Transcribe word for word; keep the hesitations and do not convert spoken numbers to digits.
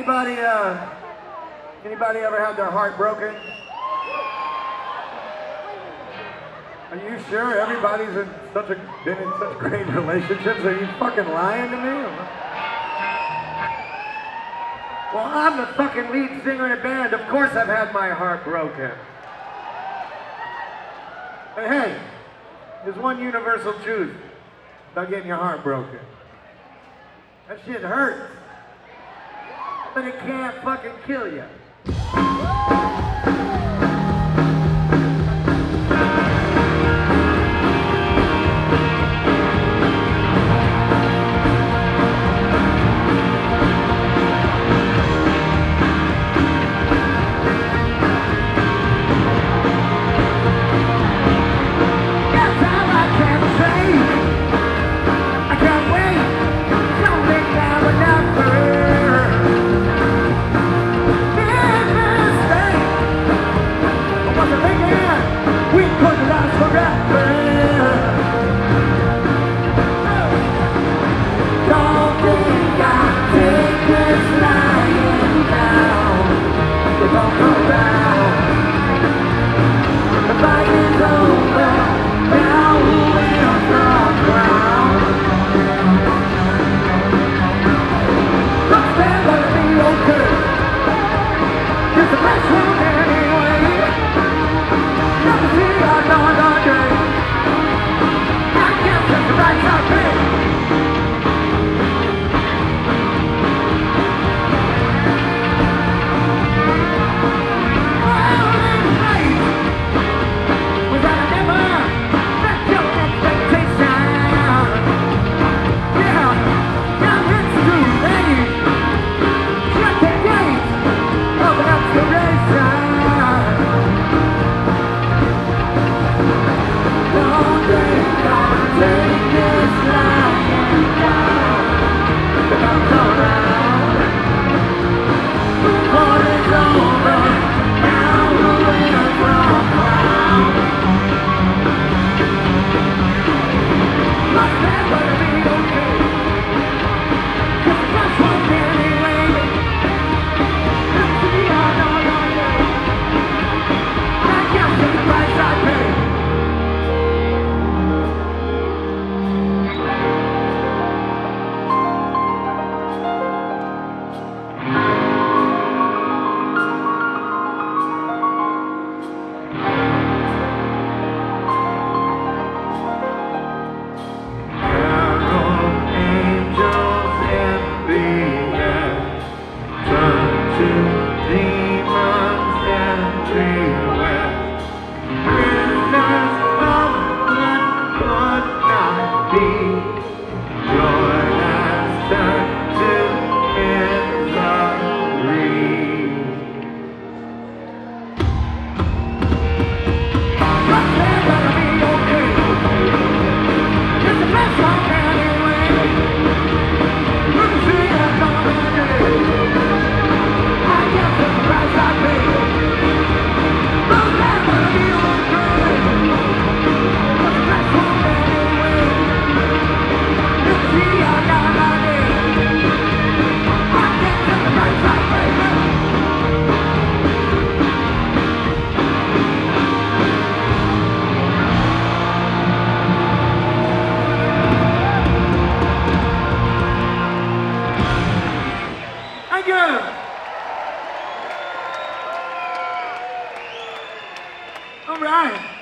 Anybody, uh, anybody ever had their heart broken? Are you sure everybody's in such a, been in such great relationships? Are you fucking lying to me? Well, I'm the fucking lead singer in a band. Of course I've had my heart broken. But hey, there's one universal truth about getting your heart broken. That shit hurts. But it can't fucking kill you. All right.